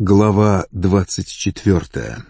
Глава 24.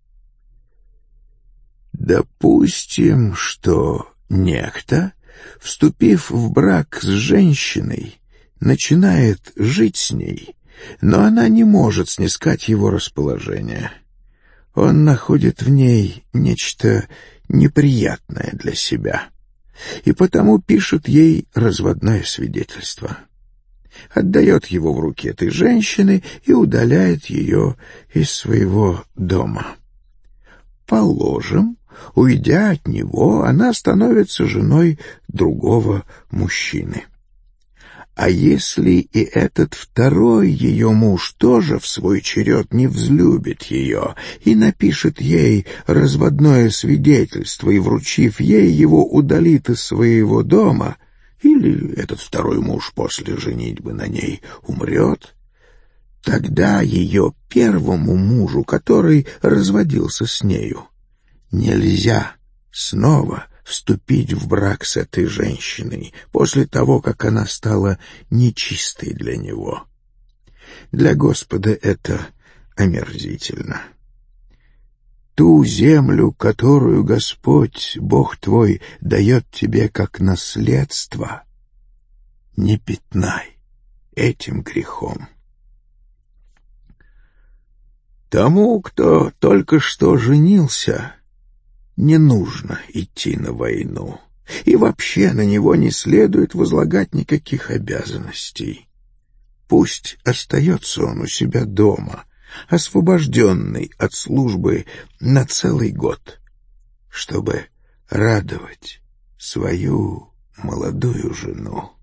Допустим, что некто, вступив в брак с женщиной, начинает жить с ней, но она не может снискать его расположение. Он находит в ней нечто неприятное для себя, и потому пишет ей разводное свидетельство. Отдает его в руки этой женщины и удаляет ее из своего дома. Положим, уйдя от него, она становится женой другого мужчины. А если и этот второй ее муж тоже в свой черед не взлюбит ее и напишет ей разводное свидетельство и, вручив ей его, удалит из своего дома, или этот второй муж после женитьбы на ней умрет, тогда ее первому мужу, который разводился с нею, нельзя снова вступить в брак с этой женщиной после того, как она стала нечистой для него. Для Господа это омерзительно. Ту землю, которую Господь, Бог твой, дает тебе как наследство, не пятнай этим грехом. Тому, кто только что женился, не нужно идти на войну, и вообще на него не следует возлагать никаких обязанностей. Пусть остается он у себя дома, освобожденный от службы на целый год, чтобы радовать свою молодую жену.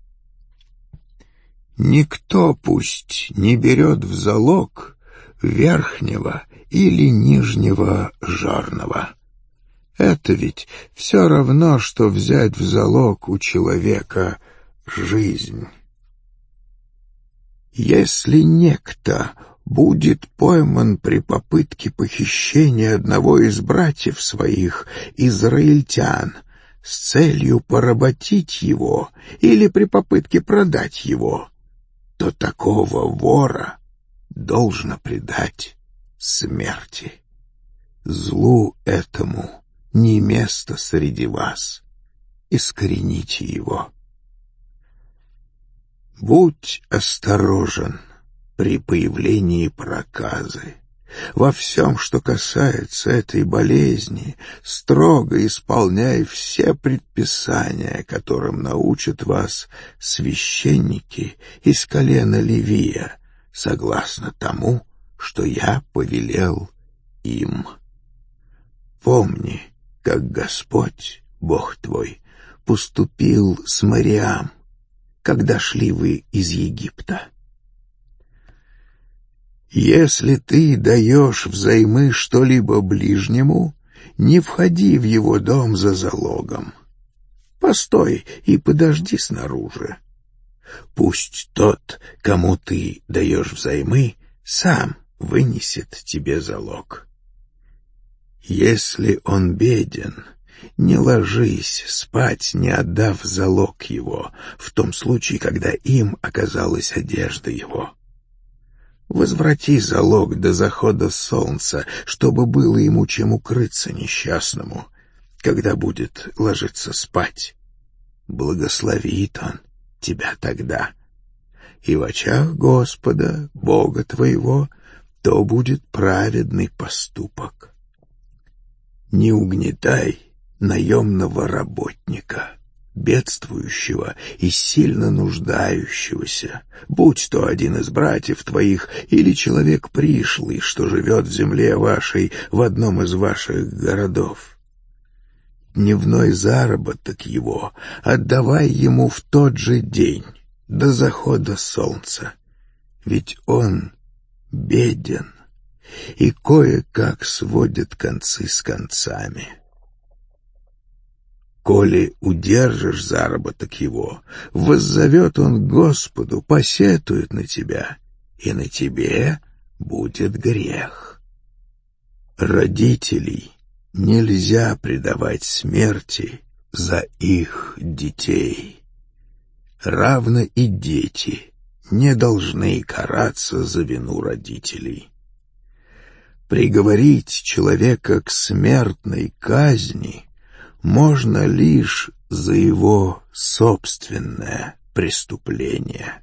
Никто пусть не берет в залог верхнего или нижнего жорного. Это ведь все равно, что взять в залог у человека жизнь. Если некто будет пойман при попытке похищения одного из братьев своих, израильтян, с целью поработить его или при попытке продать его, то такого вора должно предать смерти. Злу этому не место среди вас, искорените его. Будь осторожен при появлении проказы. Во всем, что касается этой болезни, строго исполняй все предписания, которым научат вас священники из колена Левия, согласно тому, что я повелел им. Помни, как Господь, Бог твой, поступил с Мариам, когда шли вы из Египта. Если ты даешь взаймы что-либо ближнему, не входи в его дом за залогом. Постой и подожди снаружи. Пусть тот, кому ты даешь взаймы, сам вынесет тебе залог. Если он беден, не ложись спать, не отдав залог его, в том случае, когда им оказалась одежда его. Возврати залог до захода солнца, чтобы было ему чем укрыться несчастному, когда будет ложиться спать. Благословит он тебя тогда. И в очах Господа, Бога твоего, то будет праведный поступок. Не угнетай наемного работника, бедствующего и сильно нуждающегося, будь то один из братьев твоих или человек пришлый, что живет в земле вашей в одном из ваших городов. Дневной заработок его отдавай ему в тот же день, до захода солнца, ведь он беден и кое-как сводит концы с концами. Коли удержишь заработок его, воззовет он к Господу, посетует на тебя, и на тебе будет грех. Родителей нельзя предавать смерти за их детей. Равно и дети не должны караться за вину родителей. Приговорить человека к смертной казни можно лишь за его собственное преступление.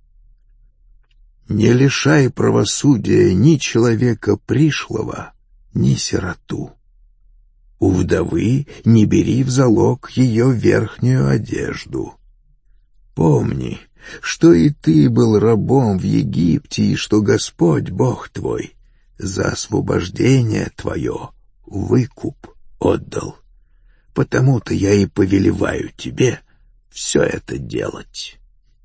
Не лишай правосудия ни человека пришлого, ни сироту. У вдовы не бери в залог ее верхнюю одежду. Помни, что и ты был рабом в Египте, и что Господь, Бог твой, за освобождение твое выкуп отдал. Потому-то я и повелеваю тебе все это делать.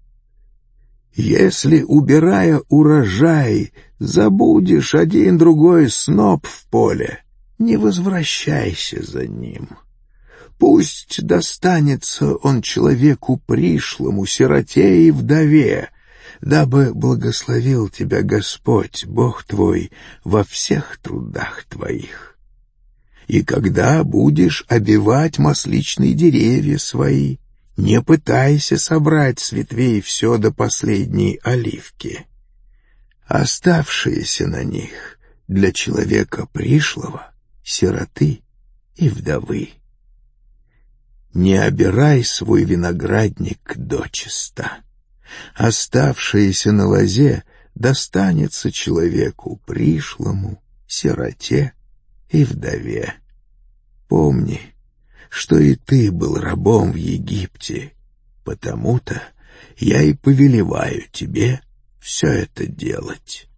Если, убирая урожай, забудешь один-другой сноп в поле, не возвращайся за ним. Пусть достанется он человеку пришлому, сироте и вдове, дабы благословил тебя Господь, Бог твой, во всех трудах твоих. И когда будешь обивать масличные деревья свои, не пытайся собрать с ветвей все до последней оливки. Оставшиеся на них для человека пришлого, сироты и вдовы. Не обирай свой виноградник дочисто. Оставшееся на лозе достанется человеку пришлому, сироте и вдове. Помни, что и ты был рабом в Египте, потому-то я и повелеваю тебе все это делать.